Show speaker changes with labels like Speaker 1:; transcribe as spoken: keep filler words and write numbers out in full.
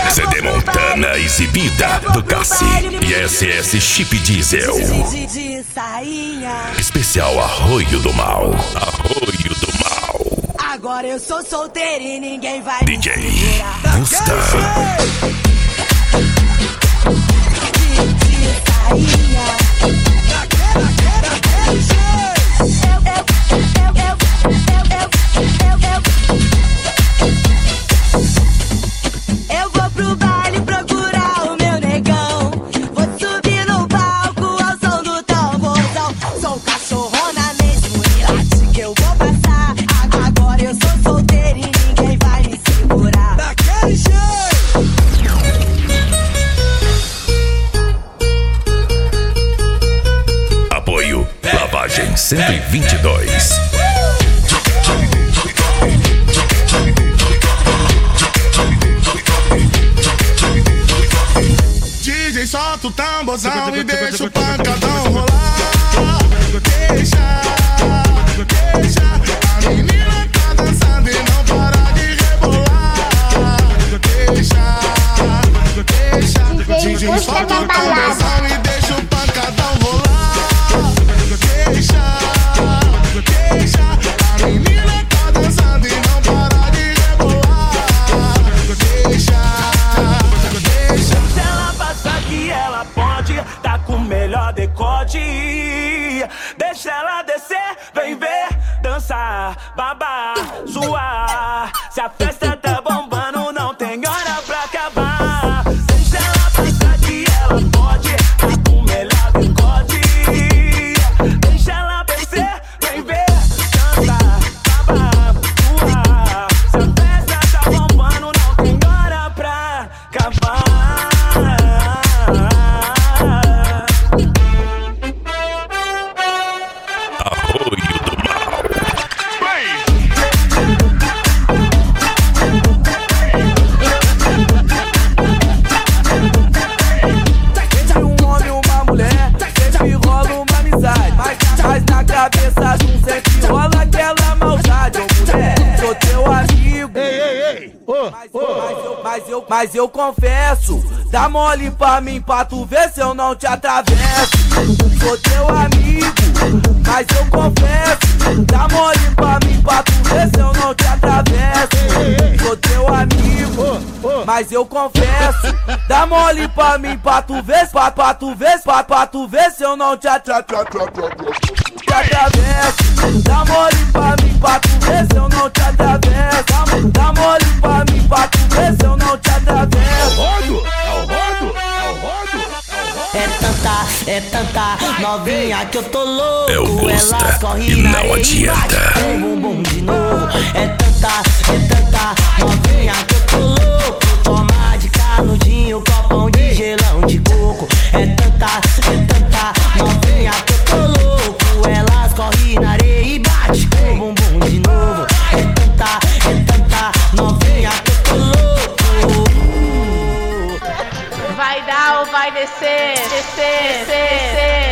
Speaker 1: C D Montana exibida do Cassi e S S Chip Diesel. Especial Arroio do Mal. Arroio do Mal.
Speaker 2: Agora eu sou solteiro e ninguém vai
Speaker 1: D J Gusta.
Speaker 2: Eu vou pro baile procurar o meu negão. Vou subir no palco ao som do tamborzão. Sou cachorrona mesmo e late que eu vou passar. Agora eu sou solteira e ninguém vai me segurar. Daquele jeito.
Speaker 1: Apoio Lavagem cento e vinte e dois.
Speaker 3: D J solta o tamborzão e deixa o pancadão rolar. Deixa, deixa, a menina tá dançando e não para de rebolar. Deixa, deixa, D J solta o tamborzão e deixa o pancadão rolar. Deixa, deixa, a menina tá dançando e não para de rebolar. Deixa, deixa.
Speaker 4: Se ela passar que ela pode, tá com o melhor decote. Deixa ela descer, vem ver, dançar, babar, suar. Se a festa tá bombando, não tem hora pra acabar. Deixa ela passar que ela pode, tá com o melhor decote. Deixa ela descer, vem ver, dançar, babar, suar. Se a festa tá bombando, não tem hora pra acabar.
Speaker 1: Arroio do Mal.
Speaker 4: Entre um homem e uma mulher, sempre rola uma amizade. Mas, mas na cabeça de um sempre rola aquela maldade. Ô mulher, sou teu amigo.
Speaker 3: Ei, ei, ei, ô,
Speaker 4: Mas,
Speaker 3: ô.
Speaker 4: mas eu, mas, eu, mas eu confesso, dá mole pra mim pra tu ver se eu não te atravesso. Sou teu amigo, mas eu confesso, dá mole pra mim pra tu ver se eu não te atravesso. Sou teu amigo, mas eu confesso, dá mole pra mim pra tu ver, pra, pra tu ver, pra, pra tu ver se eu não te atravesso. Te atravesso, dá mole pra mim pra tu ver se eu não te atravesso. Dá mole pra mim pra tu ver se eu não te atravesso.
Speaker 3: Rodo, é o rodo, é o rodo.
Speaker 5: É tanta, é tanta novinha que eu tô louco.
Speaker 1: É o Gusta,
Speaker 5: Elas correm
Speaker 1: e
Speaker 5: na
Speaker 1: não
Speaker 5: areia e
Speaker 1: adianta.
Speaker 5: bate com o bumbum de novo. É tanta, é tanta novinha que eu tô louco. Toma de canudinho, copão de gelão de coco. É tanta, é tanta novinha que eu tô louco. Elas correm na areia e bate com o bumbum de novo. É tanta, é tanta novinha que eu tô louco.
Speaker 6: Vai dar ou vai descer, descer, descer, descer.